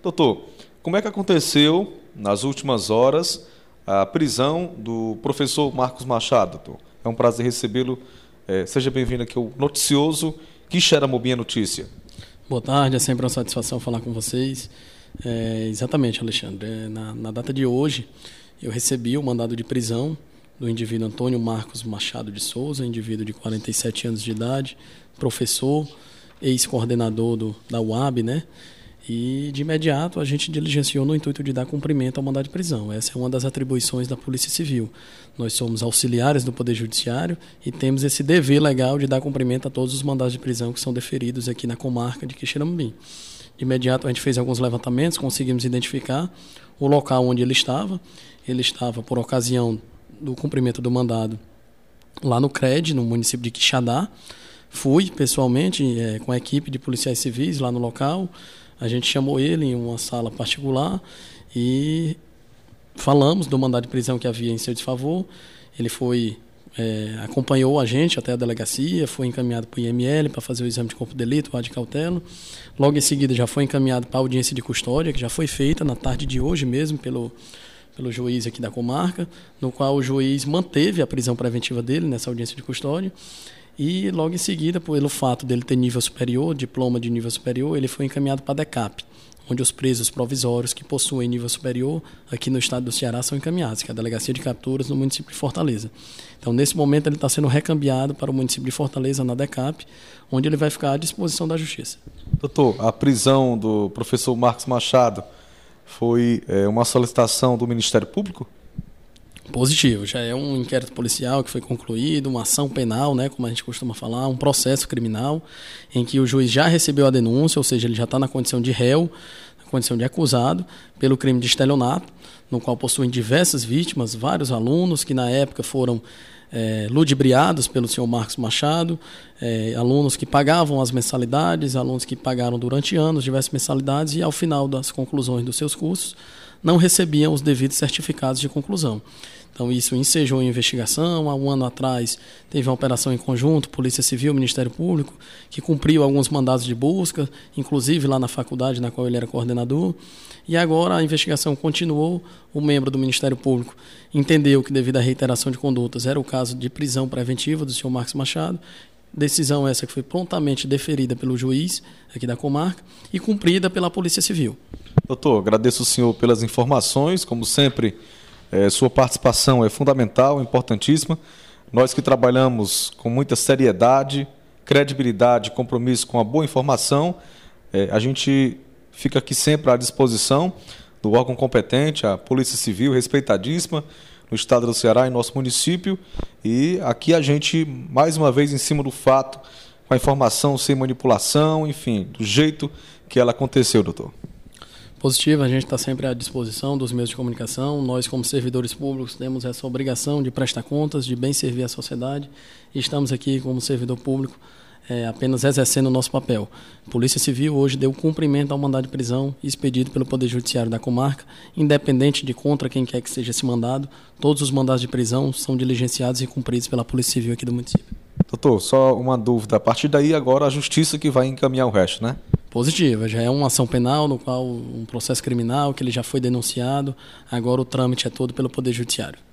Doutor, como é que aconteceu, nas últimas horas, a prisão do professor Marcos Machado, doutor? É um prazer recebê-lo. Seja bem-vindo aqui ao Noticioso Quixeramobim Notícia. Boa tarde, é sempre uma satisfação falar com vocês. Exatamente, Alexandre. Na data de hoje, eu recebi o mandado de prisão do indivíduo Antônio Marcos Machado de Souza, indivíduo de 47 anos de idade, professor, ex-coordenador da UAB, né? E, de imediato, a gente diligenciou no intuito de dar cumprimento ao mandado de prisão. Essa é uma das atribuições da Polícia Civil. Nós somos auxiliares do Poder Judiciário e temos esse dever legal de dar cumprimento a todos os mandados de prisão que são deferidos aqui na comarca de Quixeramobim. De imediato, a gente fez alguns levantamentos, conseguimos identificar o local onde ele estava. Ele estava, por ocasião do cumprimento do mandado, lá no CRED, no município de Quixadá. Fui, pessoalmente, com a equipe de policiais civis lá no local. A gente chamou ele em uma sala particular e falamos do mandado de prisão que havia em seu desfavor. Ele acompanhou a gente até a delegacia, foi encaminhado para o IML para fazer o exame de corpo de delito, o ad cautela. Logo em seguida já foi encaminhado para a audiência de custódia, que já foi feita na tarde de hoje mesmo pelo juiz aqui da comarca, no qual o juiz manteve a prisão preventiva dele nessa audiência de custódia. E logo em seguida, pelo fato dele ter nível superior, diploma de nível superior, ele foi encaminhado para a DECAP, onde os presos provisórios que possuem nível superior aqui no estado do Ceará são encaminhados, que é a Delegacia de Capturas no município de Fortaleza. Então, nesse momento, ele está sendo recambiado para o município de Fortaleza, na DECAP, onde ele vai ficar à disposição da Justiça. Doutor, a prisão do professor Marcos Machado foi uma solicitação do Ministério Público? Positivo, já é um inquérito policial que foi concluído, uma ação penal, né, como a gente costuma falar, um processo criminal em que o juiz já recebeu a denúncia, ou seja, ele já está na condição de réu, na condição de acusado pelo crime de estelionato, no qual possuem diversas vítimas, vários alunos que na época foram ludibriados pelo senhor Marcos Machado, alunos que pagavam as mensalidades, alunos que pagaram durante anos diversas mensalidades e ao final das conclusões dos seus cursos não recebiam os devidos certificados de conclusão. Então isso ensejou a investigação. Há um ano atrás teve uma operação em conjunto, Polícia Civil, Ministério Público, que cumpriu alguns mandados de busca, inclusive lá na faculdade na qual ele era coordenador. E agora a investigação continuou, o membro do Ministério Público entendeu que devido à reiteração de condutas era o caso de prisão preventiva do senhor Marcos Machado, decisão essa que foi prontamente deferida pelo juiz aqui da comarca e cumprida pela Polícia Civil. Doutor, agradeço o senhor pelas informações, como sempre, sua participação é fundamental, importantíssima. Nós que trabalhamos com muita seriedade, credibilidade, compromisso com a boa informação, a gente fica aqui sempre à disposição do órgão competente, a Polícia Civil, respeitadíssima, no estado do Ceará e nosso município, e aqui a gente, mais uma vez, em cima do fato, com a informação sem manipulação, enfim, do jeito que ela aconteceu, doutor. Positivo, a gente está sempre à disposição dos meios de comunicação. Nós, como servidores públicos, temos essa obrigação de prestar contas, de bem servir a sociedade, e estamos aqui como servidor público apenas exercendo o nosso papel. A Polícia Civil hoje deu cumprimento ao mandado de prisão expedido pelo Poder Judiciário da comarca, independente de contra quem quer que seja esse mandado. Todos os mandados de prisão são diligenciados e cumpridos pela Polícia Civil aqui do município. Doutor, só uma dúvida. A partir daí, agora a Justiça que vai encaminhar o resto, né? Positiva, já é uma ação penal, no qual um processo criminal que ele já foi denunciado, agora o trâmite é todo pelo Poder Judiciário.